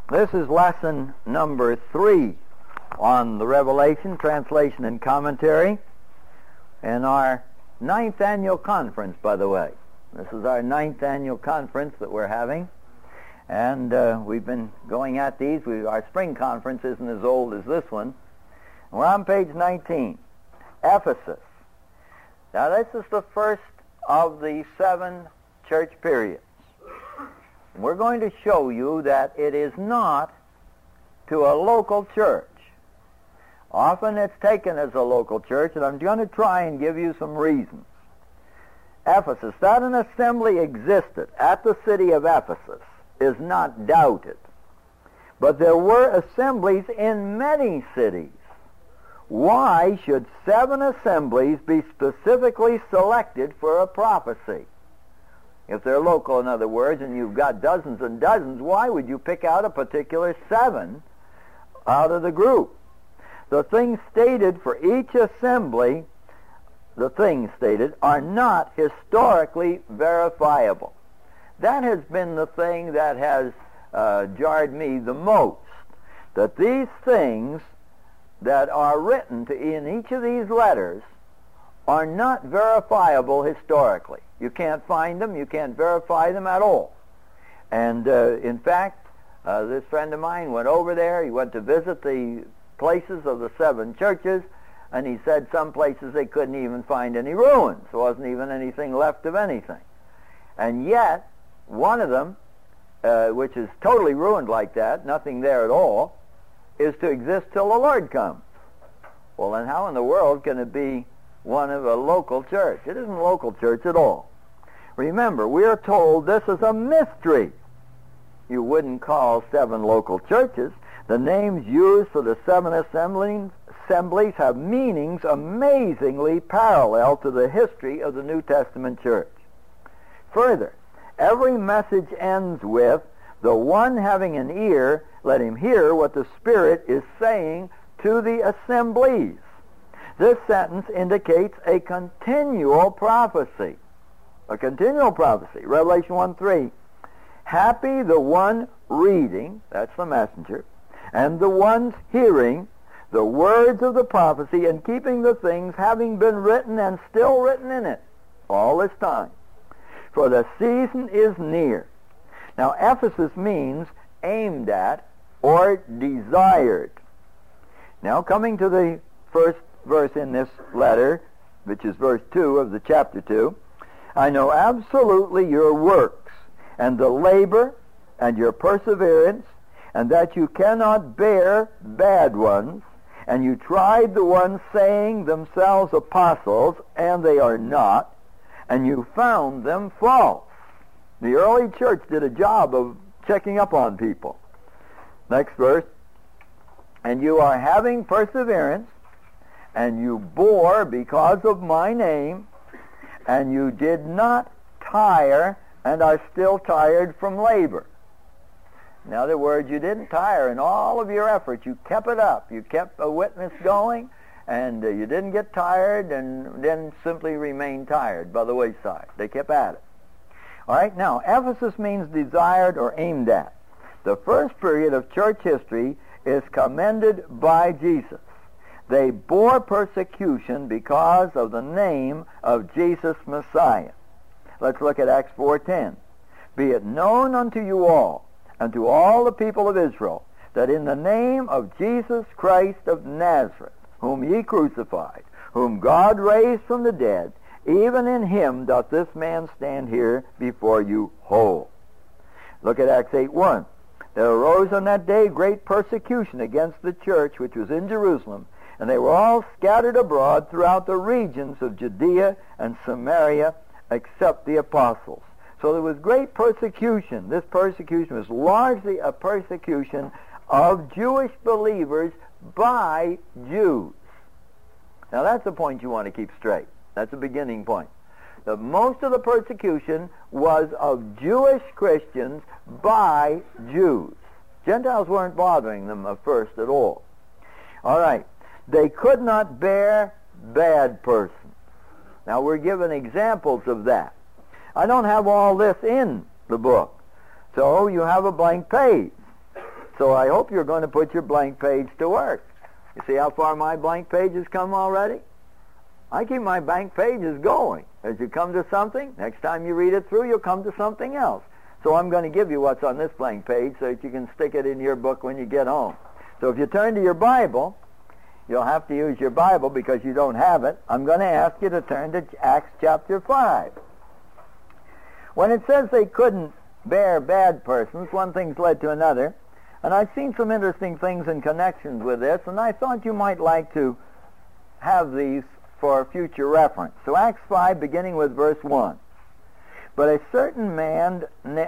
This is lesson number 3 on the Revelation, translation and commentary, and our 9th annual conference, by the way. This is our 9th annual conference that we're having, and we've been going at these. Our spring conference isn't as old as this one. We're on page 19, Ephesus. Now, this is the first of the 7 church periods. We're going to show you that it is not to a local church. Often it's taken as a local church, and I'm going to try and give you some reasons. Ephesus, that an assembly existed at the city of Ephesus is not doubted. But there were assemblies in many cities. Why should 7 assemblies be specifically selected for a prophecy? If they're local, in other words, and you've got dozens and dozens, why would you pick out a particular 7 out of the group? The things stated for each assembly, the things stated, are not historically verifiable. That has been the thing that has jarred me the most, that these things that are written in each of these letters are not verifiable historically. You can't find them. You can't verify them at all. And in fact, this friend of mine went over there. He went to visit the places of the 7 churches, and he said some places they couldn't even find any ruins. There wasn't even anything left of anything. And yet, one of them, which is totally ruined like that, nothing there at all, is to exist till the Lord comes. Well, then how in the world can it be one of a local church? It isn't a local church at all. Remember, we are told this is a mystery. You wouldn't call 7 local churches. The names used for the 7 assemblies have meanings amazingly parallel to the history of the New Testament church. Further, every message ends with, "The one having an ear, let him hear what the Spirit is saying to the assemblies." This sentence indicates a continual prophecy. A continual prophecy. Revelation 1:3. "Happy the one reading," that's the messenger, "and the ones hearing the words of the prophecy and keeping the things having been written and still written in it all this time. For the season is near." Now, Ephesus means aimed at or desired. Now, coming to the first verse in this letter, which is verse 2 of the chapter 2, "I know absolutely your works and the labor and your perseverance, and that you cannot bear bad ones, and you tried the ones saying themselves apostles, and they are not, and you found them false." The early church did a job of checking up on people. Next verse, "And you are having perseverance, and you bore because of my name, and you did not tire, and are still tired from labor." In other words, you didn't tire in all of your efforts. You kept it up. You kept a witness going, and you didn't get tired and then simply remain tired by the wayside. They kept at it. All right, now, Ephesus means desired or aimed at. The first period of church history is commended by Jesus. They bore persecution because of the name of Jesus Messiah. Let's look at Acts 4:10. "Be it known unto you all, and to all the people of Israel, that in the name of Jesus Christ of Nazareth, whom ye crucified, whom God raised from the dead, even in him doth this man stand here before you whole." Look at Acts 8:1. "There arose on that day great persecution against the church which was in Jerusalem, and they were all scattered abroad throughout the regions of Judea and Samaria, except the apostles." So there was great persecution. This persecution was largely a persecution of Jewish believers by Jews. Now that's the point you want to keep straight. That's a beginning point. That most of the persecution was of Jewish Christians by Jews. Gentiles weren't bothering them at first at all. All right. They could not bear bad persons. Now we're given examples of that. I don't have all this in the book, so you have a blank page. So I hope you're going to put your blank page to work. You see how far my blank page has come already? I keep my blank pages going. As you come to something, next time you read it through, you'll come to something else. So I'm going to give you what's on this blank page so that you can stick it in your book when you get home. So if you turn to your Bible, you'll have to use your Bible because you don't have it. I'm going to ask you to turn to Acts chapter 5. When it says they couldn't bear bad persons, one thing's led to another. And I've seen some interesting things in connections with this, and I thought you might like to have these for future reference. So Acts 5, beginning with verse 1. But a certain man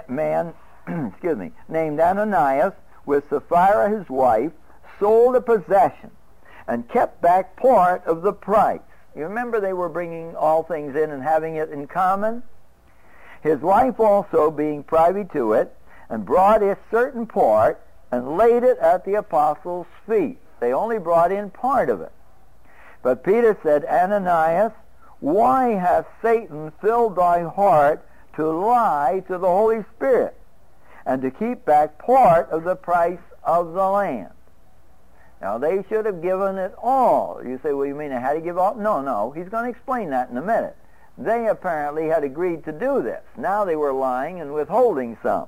named Ananias, with Sapphira his wife, sold a possession and kept back part of the price. You remember they were bringing all things in and having it in common? His wife also, being privy to it, and brought a certain part and laid it at the apostles' feet. They only brought in part of it. But Peter said, Ananias, why hath Satan filled thy heart to lie to the Holy Spirit and to keep back part of the price of the land? Now, they should have given it all. You say, well, you mean they had to give all? No. He's going to explain that in a minute. They apparently had agreed to do this. Now they were lying and withholding some.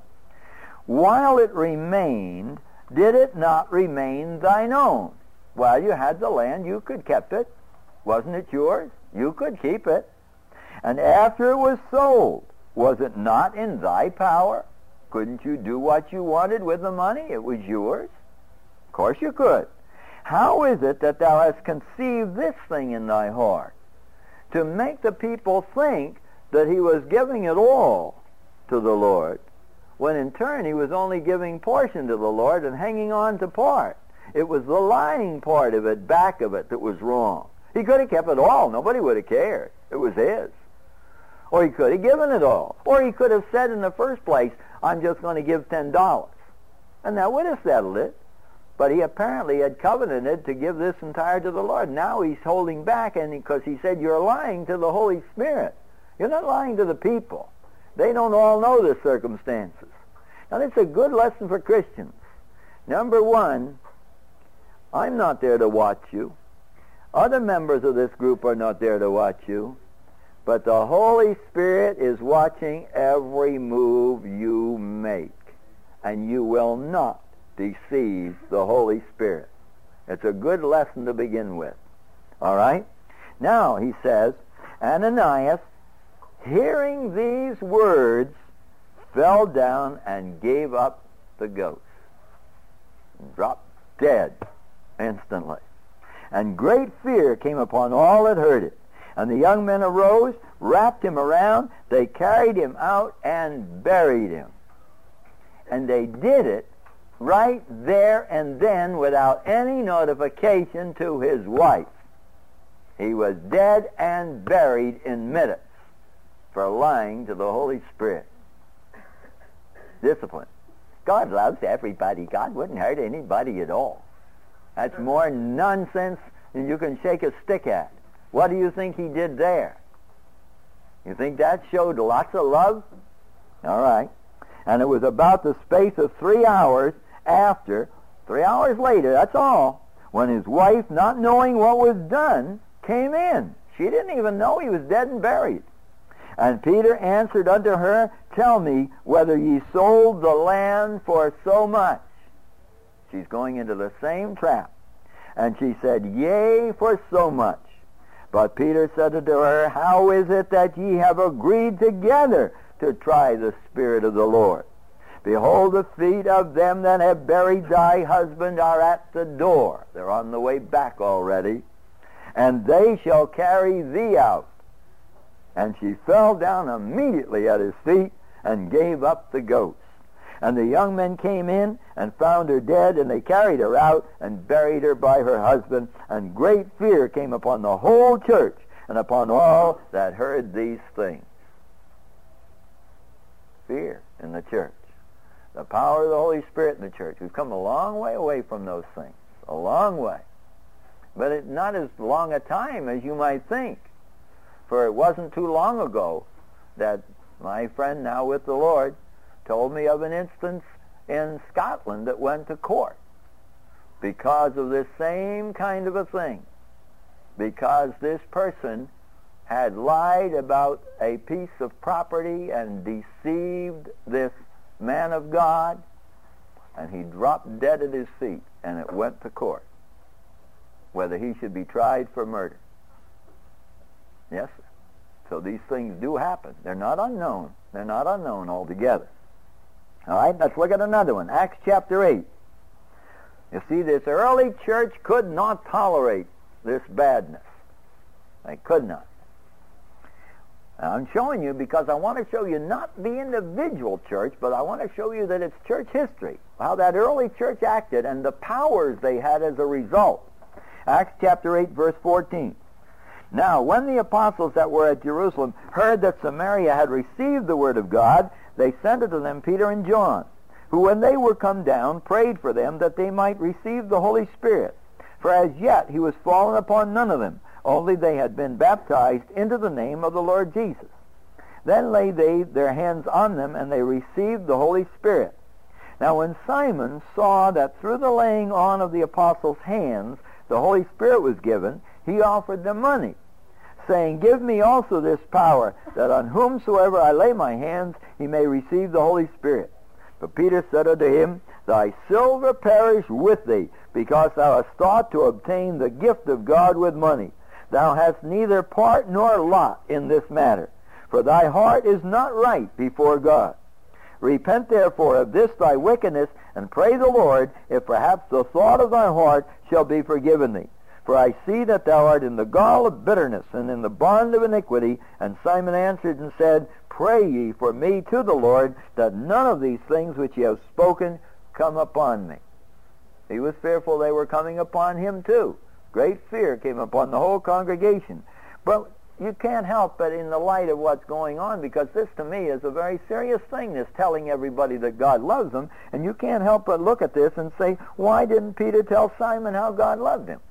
While it remained, did it not remain thine own? Well, you had the land. You could keep it. Wasn't it yours? You could keep it. And after it was sold, was it not in thy power? Couldn't you do what you wanted with the money? It was yours. Of course you could. How is it that thou hast conceived this thing in thy heart? To make the people think that he was giving it all to the Lord, when in turn he was only giving portion to the Lord and hanging on to part. It was the lying part of it, back of it, that was wrong. He could have kept it all. Nobody would have cared. It was his. Or he could have given it all. Or he could have said in the first place, I'm just going to give $10. And that would have settled it. But he apparently had covenanted to give this entire to the Lord. Now he's holding back, and because he said, you're lying to the Holy Spirit. You're not lying to the people. They don't all know the circumstances. Now, that's a good lesson for Christians. Number one, I'm not there to watch you. Other members of this group are not there to watch you. But the Holy Spirit is watching every move you make. And you will not deceive the Holy Spirit. It's a good lesson to begin with. All right? Now, he says, Ananias, hearing these words, fell down and gave up the ghost. Dropped dead instantly. And great fear came upon all that heard it. And the young men arose, wrapped him around, they carried him out and buried him. And they did it right there and then without any notification to his wife. He was dead and buried in minutes for lying to the Holy Spirit. Discipline. God loves everybody. God wouldn't hurt anybody at all. That's more nonsense than you can shake a stick at. What do you think he did there? You think that showed lots of love? All right. And it was about the space of 3 hours after, 3 hours later, that's all, when his wife, not knowing what was done, came in. She didn't even know he was dead and buried. And Peter answered unto her, tell me whether ye sold the land for so much. She's going into the same trap. And she said, yea, for so much. But Peter said unto her, how is it that ye have agreed together to try the Spirit of the Lord? Behold, the feet of them that have buried thy husband are at the door. They're on the way back already. And they shall carry thee out. And she fell down immediately at his feet and gave up the ghost. And the young men came in and found her dead, and they carried her out and buried her by her husband. And great fear came upon the whole church and upon all that heard these things. Fear in the church. The power of the Holy Spirit in the church. We've come a long way away from those things. A long way. But it's not as long a time as you might think. For it wasn't too long ago that my friend, now with the Lord, told me of an instance in Scotland that went to court because of this same kind of a thing. Because this person had lied about a piece of property and deceived this man of God, and he dropped dead at his feet, and it went to court whether he should be tried for murder. Yes, sir. So these things do happen. They're not unknown. They're not unknown altogether. All right, let's look at another one. Acts chapter 8. You see, this early church could not tolerate this badness. They could not. Now, I'm showing you because I want to show you not the individual church, but I want to show you that it's church history, how that early church acted and the powers they had as a result. Acts chapter 8, verse 14. Now, when the apostles that were at Jerusalem heard that Samaria had received the word of God, they sent unto them Peter and John, who when they were come down prayed for them that they might receive the Holy Spirit. For as yet he was fallen upon none of them, only they had been baptized into the name of the Lord Jesus. Then laid they their hands on them, and they received the Holy Spirit. Now when Simon saw that through the laying on of the apostles' hands the Holy Spirit was given, he offered them money, saying, Give me also this power, that on whomsoever I lay my hands he may receive the Holy Spirit. But Peter said unto him, Thy silver perish with thee, because thou hast thought to obtain the gift of God with money. Thou hast neither part nor lot in this matter, for thy heart is not right before God. Repent therefore of this thy wickedness, and pray the Lord, if perhaps the thought of thy heart shall be forgiven thee. For I see that thou art in the gall of bitterness, and in the bond of iniquity. And Simon answered and said, Pray ye for me to the Lord, that none of these things which ye have spoken come upon me. He was fearful they were coming upon him too. Great fear came upon the whole congregation. But you can't help but in the light of what's going on, because this to me is a very serious thing, this telling everybody that God loves them, and you can't help but look at this and say, why didn't Peter tell Simon how God loved him?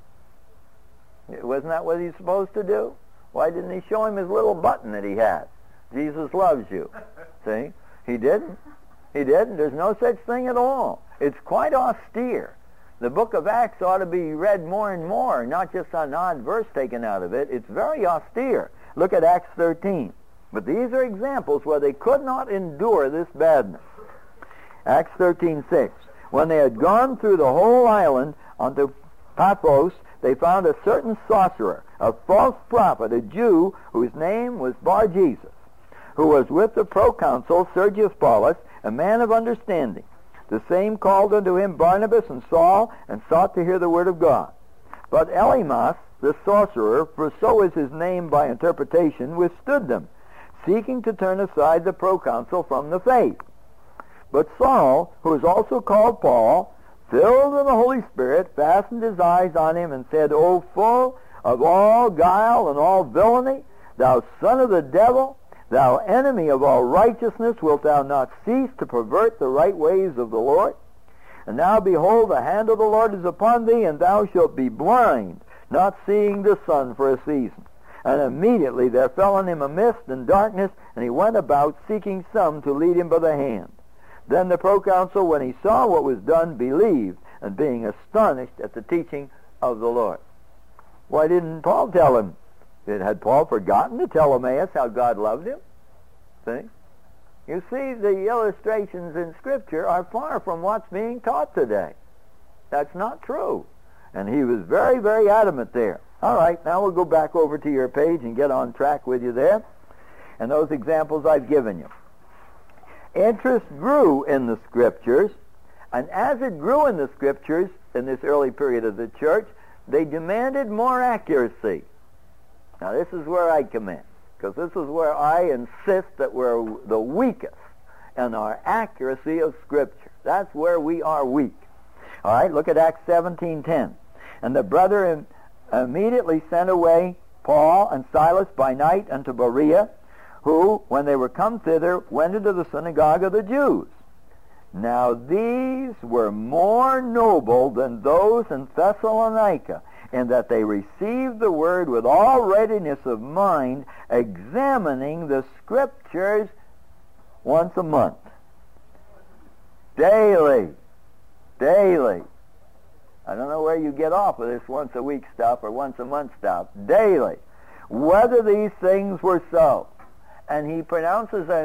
Wasn't that what he's supposed to do? Why didn't he show him his little button that he had? Jesus loves you. See? He didn't. He didn't. There's no such thing at all. It's quite austere. The book of Acts ought to be read more and more, not just an odd verse taken out of it. It's very austere. Look at Acts 13. But these are examples where they could not endure this badness. Acts 13:6. When they had gone through the whole island unto Paphos, they found a certain sorcerer, a false prophet, a Jew, whose name was Bar-Jesus, who was with the proconsul Sergius Paulus, a man of understanding. The same called unto him Barnabas and Saul, and sought to hear the word of God. But Elymas, the sorcerer, for so is his name by interpretation, withstood them, seeking to turn aside the proconsul from the faith. But Saul, who is also called Paul, filled with the Holy Spirit, fastened his eyes on him, and said, O full of all guile and all villainy, thou son of the devil, thou enemy of all righteousness, wilt thou not cease to pervert the right ways of the Lord? And now behold, the hand of the Lord is upon thee, and thou shalt be blind, not seeing the sun for a season. And immediately there fell on him a mist and darkness, and he went about seeking some to lead him by the hand. Then the proconsul, when he saw what was done, believed, and being astonished at the teaching of the Lord. Why didn't Paul tell him? Had Paul forgotten to tell Emmaus how God loved him? See? You see, the illustrations in Scripture are far from what's being taught today. That's not true. And he was very, very adamant there. All right, now we'll go back over to your page and get on track with you there. And those examples I've given you. Interest grew in the Scriptures, and as it grew in the Scriptures in this early period of the church, they demanded more accuracy. Now this is where I come in, because this is where I insist that we're the weakest in our accuracy of Scripture. That's where we are weak. All right, look at Acts 17:10. And the brethren immediately sent away Paul and Silas by night unto Berea, who, when they were come thither, went into the synagogue of the Jews. Now these were more noble than those in Thessalonica, in that they received the word with all readiness of mind, examining the Scriptures once a month. Daily. Daily. I don't know where you get off of this once a week stuff or once a month stuff. Daily. Whether these things were so. And he pronounces this a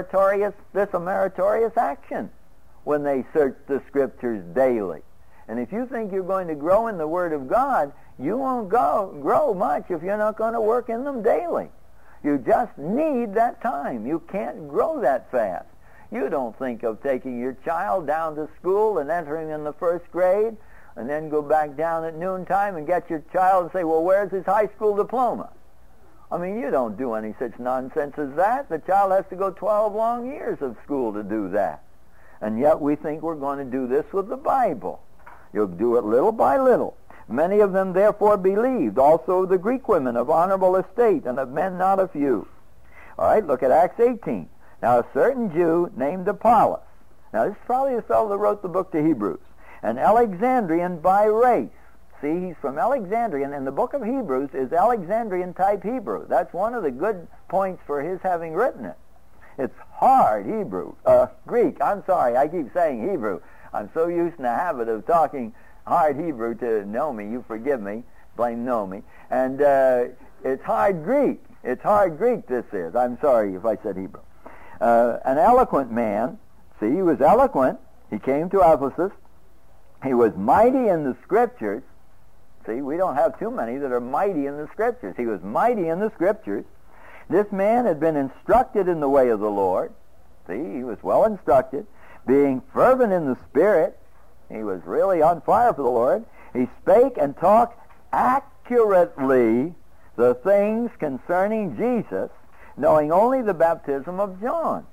meritorious action when they search the Scriptures daily. And if you think you're going to grow in the Word of God, you won't grow much if you're not going to work in them daily. You just need that time. You can't grow that fast. You don't think of taking your child down to school and entering in the first grade and then go back down at noontime and get your child and say, well, where's his high school diploma? I mean, you don't do any such nonsense as that. The child has to go 12 long years of school to do that. And yet we think we're going to do this with the Bible. You'll do it little by little. Many of them therefore believed, also the Greek women of honorable estate, and of men not a few. All right, look at Acts 18. Now a certain Jew named Apollos. Now this is probably the fellow that wrote the book to Hebrews. An Alexandrian by race. See, he's from Alexandria, and the book of Hebrews is Alexandrian-type Hebrew. That's one of the good points for his having written it. It's hard Greek. I'm sorry, I keep saying Hebrew. I'm so used in the habit of talking hard Hebrew to Nomi. You forgive me. Blame Nomi. And it's hard Greek. It's hard Greek, this is. I'm sorry if I said Hebrew. An eloquent man. See, he was eloquent. He came to Ephesus. He was mighty in the Scriptures. See, we don't have too many that are mighty in the Scriptures. He was mighty in the Scriptures. This man had been instructed in the way of the Lord. See, he was well instructed. Being fervent in the Spirit, he was really on fire for the Lord. He spake and talked accurately the things concerning Jesus, knowing only the baptism of John.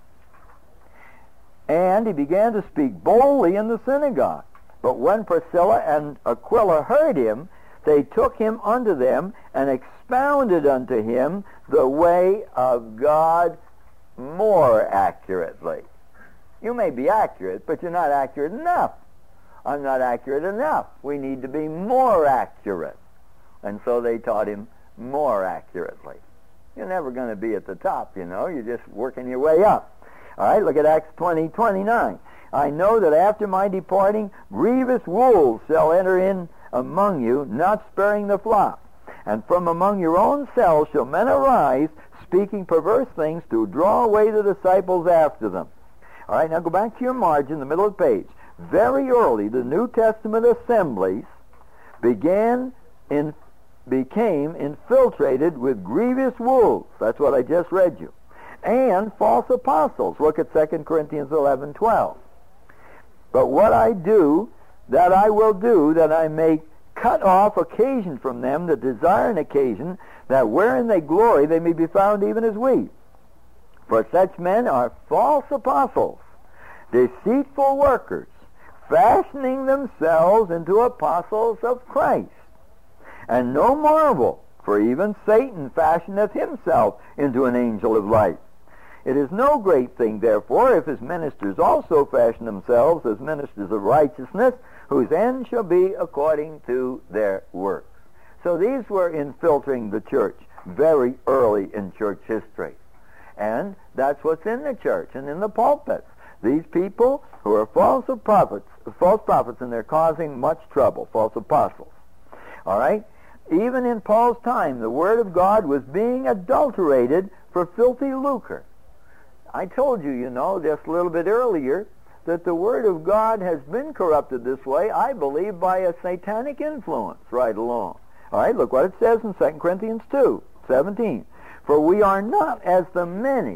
And he began to speak boldly in the synagogue. But when Priscilla and Aquila heard him, they took him unto them and expounded unto him the way of God more accurately. You may be accurate, but you're not accurate enough. I'm not accurate enough. We need to be more accurate. And so they taught him more accurately. You're never going to be at the top, you know. You're just working your way up. All right, look at Acts 20:29. I know that after my departing, grievous wolves shall enter in among you, not sparing the flock. And from among your own selves shall men arise, speaking perverse things, to draw away the disciples after them. All right, now go back to your margin, the middle of the page. Very early, the New Testament assemblies became infiltrated with grievous wolves. That's what I just read you. And false apostles. Look at 2 Corinthians 11:12. But what I do, that I will do, that I may cut off occasion from them that desire an occasion, that wherein they glory they may be found even as we. For such men are false apostles, deceitful workers, fashioning themselves into apostles of Christ. And no marvel, for even Satan fashioneth himself into an angel of light. It is no great thing, therefore, if his ministers also fashion themselves as ministers of righteousness, whose end shall be according to their works. So these were infiltrating the church very early in church history. And that's what's in the church and in the pulpits. These people who are false prophets, and they're causing much trouble, false apostles. All right? Even in Paul's time, the Word of God was being adulterated for filthy lucre. I told you, you know, just a little bit earlier, that the Word of God has been corrupted this way, I believe, by a satanic influence right along. All right, look what it says in 2 Corinthians 2:17. For we are not as the many.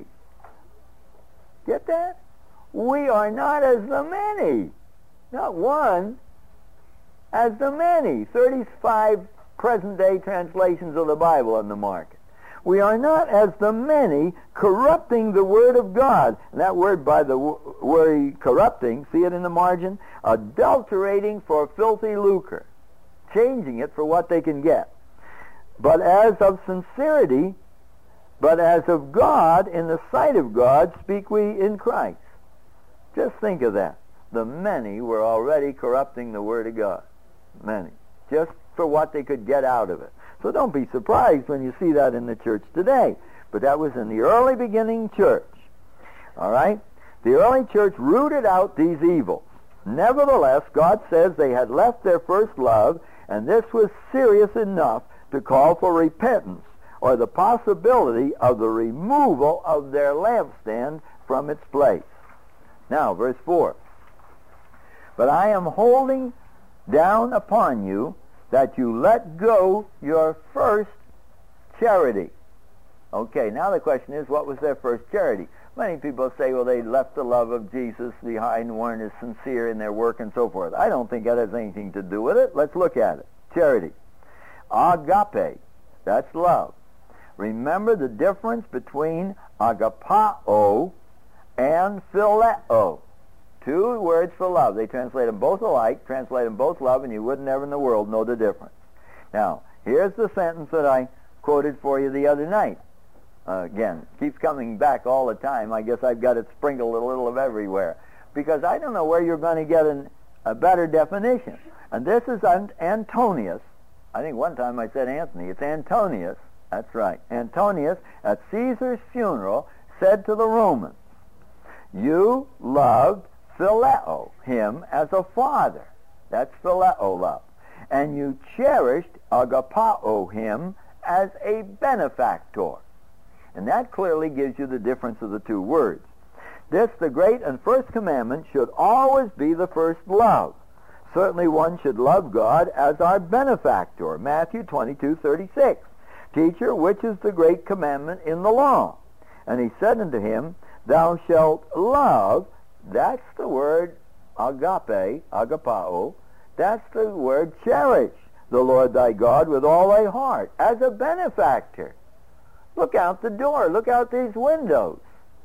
Get that? We are not as the many. Not one, as the many. 35 present-day translations of the Bible on the market. We are not as the many, corrupting the Word of God. And that word, by the word corrupting, see it in the margin? Adulterating for filthy lucre. Changing it for what they can get. But as of sincerity, but as of God, in the sight of God, speak we in Christ. Just think of that. The many were already corrupting the Word of God. Many. Just for what they could get out of it. So don't be surprised when you see that in the church today. But that was in the early beginning church. All right? The early church rooted out these evils. Nevertheless, God says they had left their first love, and this was serious enough to call for repentance, or the possibility of the removal of their lampstand from its place. Now, verse 4. But I am holding down upon you that you let go your first charity. Okay, now the question is, what was their first charity? Many people say, well, they left the love of Jesus behind, weren't as sincere in their work and so forth. I don't think that has anything to do with it. Let's look at it. Charity. Agape. That's love. Remember the difference between agapao and phileo. Two words for love. They translate them both alike, translate them both love, and you would never in the world know the difference. Now, here's the sentence that I quoted for you the other night. Again, keeps coming back all the time. I guess I've got it sprinkled a little of everywhere, because I don't know where you're going to get a better definition. And this is Antonius. I think one time I said Anthony. It's Antonius. That's right. Antonius, at Caesar's funeral, said to the Romans, you loved phileo, him as a father. That's phileo love. And you cherished agapao, him as a benefactor. And that clearly gives you the difference of the two words. This, the great and first commandment, should always be the first love. Certainly one should love God as our benefactor. Matthew 22:36. Teacher, which is the great commandment in the law? And he said unto him, thou shalt love, that's the word agape, agapao, that's the word cherish, the Lord thy God with all thy heart, as a benefactor. Look out the door, look out these windows.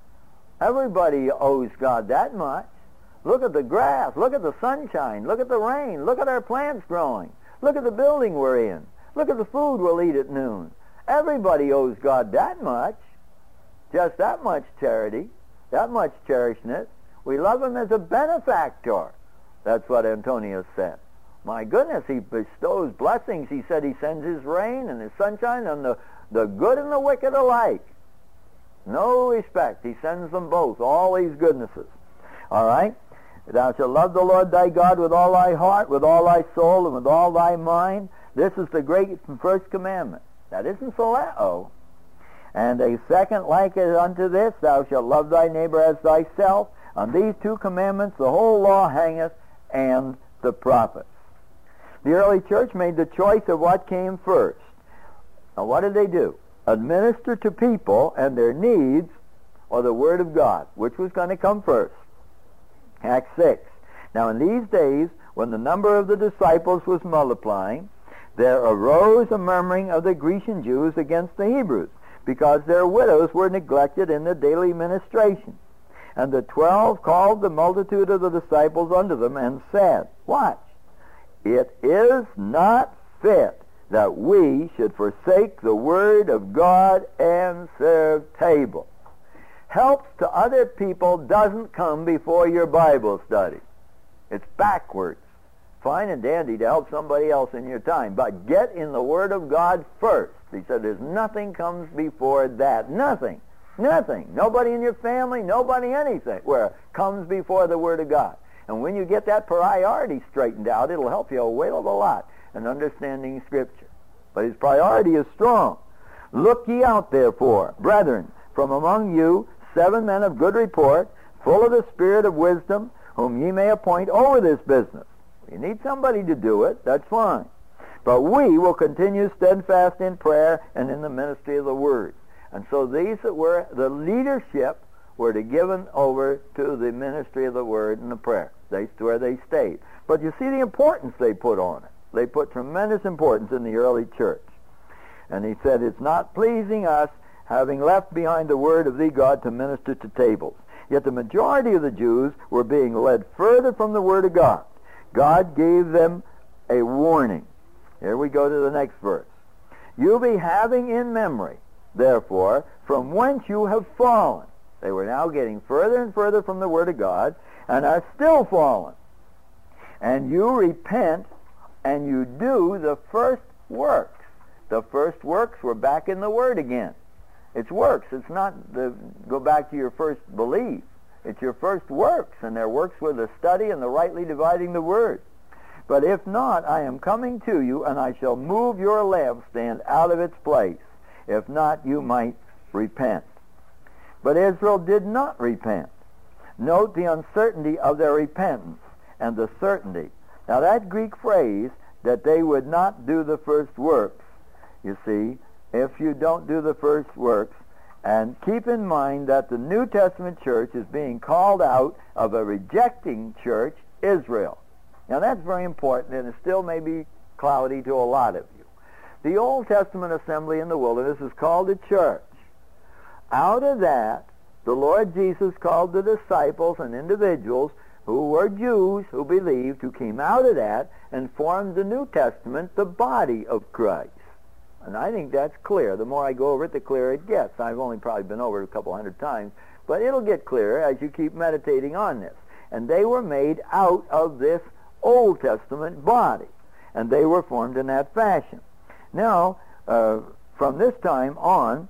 Everybody owes God that much. Look at the grass, look at the sunshine, look at the rain, look at our plants growing, look at the building we're in, look at the food we'll eat at noon. Everybody owes God that much, just that much charity, that much cherishness. We love him as a benefactor. That's what Antonius said. My goodness, he bestows blessings. He said he sends his rain and his sunshine on the good and the wicked alike. No respect. He sends them both, all these goodnesses. All right? Thou shalt love the Lord thy God with all thy heart, with all thy soul, and with all thy mind. This is the great and first commandment. That isn't phileo. And a second like it unto this, thou shalt love thy neighbor as thyself. On these two commandments the whole law hangeth, and the prophets. The early church made the choice of what came first. Now what did they do? Administer to people and their needs, or the Word of God, which was going to come first. Acts 6. Now in these days, when the number of the disciples was multiplying, there arose a murmuring of the Grecian Jews against the Hebrews, because their widows were neglected in the daily ministration. And the 12 called the multitude of the disciples unto them, and said, watch, it is not fit that we should forsake the word of God and serve table. Help to other people doesn't come before your Bible study. It's backwards. Fine and dandy to help somebody else in your time, but get in the Word of God first. He said there's nothing comes before that. Nothing. Nothing. Nobody in your family, nobody anything, where comes before the Word of God. And when you get that priority straightened out, it'll help you a whale of a lot in understanding Scripture. But his priority is strong. Look ye out, therefore, brethren, from among you 7 men of good report, full of the spirit of wisdom, whom ye may appoint over this business. You need somebody to do it, that's fine. But we will continue steadfast in prayer and in the ministry of the Word. And so these that were the leadership were to given over to the ministry of the Word and the prayer. That's where they stayed. But you see the importance they put on it. They put tremendous importance in the early church. And he said, it's not pleasing us, having left behind the Word of thee, God, to minister to tables. Yet the majority of the Jews were being led further from the Word of God. God gave them a warning. Here we go to the next verse. You be having in memory, therefore, from whence you have fallen. They were now getting further and further from the Word of God, and are still fallen. And you repent, and you do the first works. The first works were back in the Word again. It's works. It's not go back to your first belief. It's your first works, and their works were the study and the rightly dividing the word. But if not, I am coming to you, and I shall move your lampstand out of its place. If not, you might repent. But Israel did not repent. Note the uncertainty of their repentance and the certainty. Now that Greek phrase, that they would not do the first works, you see, if you don't do the first works, and keep in mind that the New Testament church is being called out of a rejecting church, Israel. Now that's very important, and it still may be cloudy to a lot of you. The Old Testament assembly in the wilderness is called a church. Out of that, the Lord Jesus called the disciples and individuals who were Jews, who believed, who came out of that and formed the New Testament, the body of Christ. And I think that's clear. The more I go over it, the clearer it gets. I've only probably been over it a couple hundred times, but it'll get clearer as you keep meditating on this. And they were made out of this Old Testament body, and they were formed in that fashion. Now, from this time on,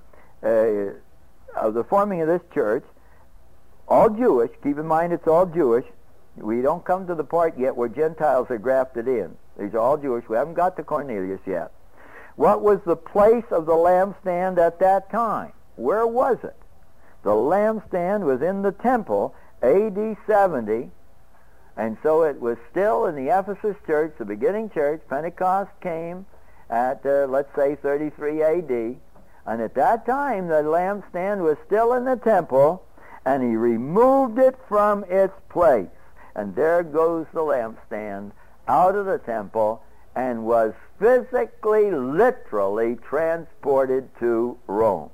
of the forming of this church, all Jewish, keep in mind it's all Jewish. We don't come to the part yet where Gentiles are grafted in. These are all Jewish. We haven't got to Cornelius yet. What was the place of the lampstand at that time? Where was it? The lampstand was in the temple, A.D. 70, and so it was still in the Ephesus church, the beginning church. Pentecost came at, let's say, 33 A.D., and at that time the lampstand was still in the temple, and he removed it from its place. And there goes the lampstand out of the temple and was physically, literally transported to Rome.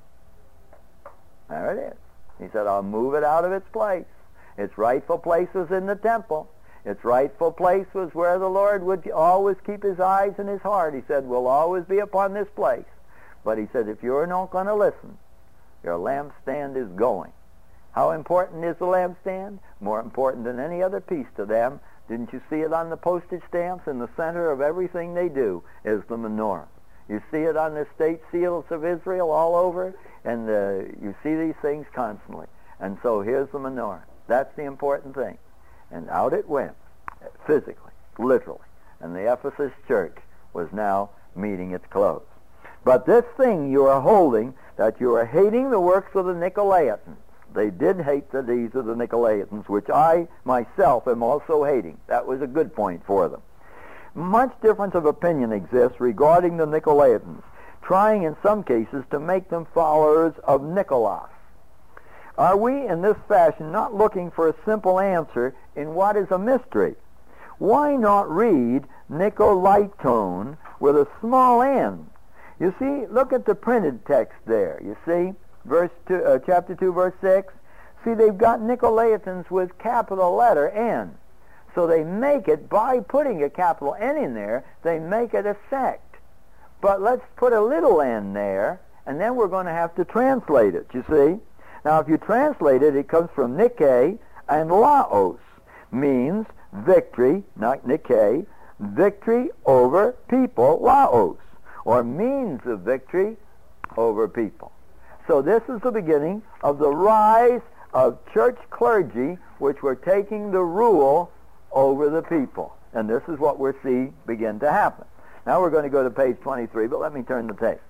There it is. He said, I'll move it out of its place. Its rightful place was in the temple. Its rightful place was where the Lord would always keep his eyes and his heart. He said, we'll always be upon this place. But he said, if you're not going to listen, your lampstand is going. How important is the lampstand? More important than any other piece to them. Didn't you see it on the postage stamps? In the center of everything they do is the menorah. You see it on the state seals of Israel all over, and you see these things constantly. And so here's the menorah. That's the important thing. And out it went, physically, literally. And the Ephesus church was now meeting its close. But this thing you are holding, that you are hating the works of the Nicolaitans. They did hate the deeds of the Nicolaitans, which I myself am also hating. That was a good point for them. Much difference of opinion exists regarding the Nicolaitans, trying in some cases to make them followers of Nicholas. Are we in this fashion not looking for a simple answer in what is a mystery? Why not read Nicolaiton with a small n? You see, look at the printed text there. You see, chapter 2, verse 6. See, they've got Nicolaitans with capital letter N. So they make it, by putting a capital N in there, they make it a sect. But let's put a little n there, and then we're going to have to translate it, you see. Now, if you translate it, it comes from Nike and Laos. Means victory, not Nike, victory over people, Laos. Or means of victory over people. So this is the beginning of the rise of church clergy, which were taking the rule over the people. And this is what we're seeing begin to happen. Now we're going to go to page 23, but let me turn the tape.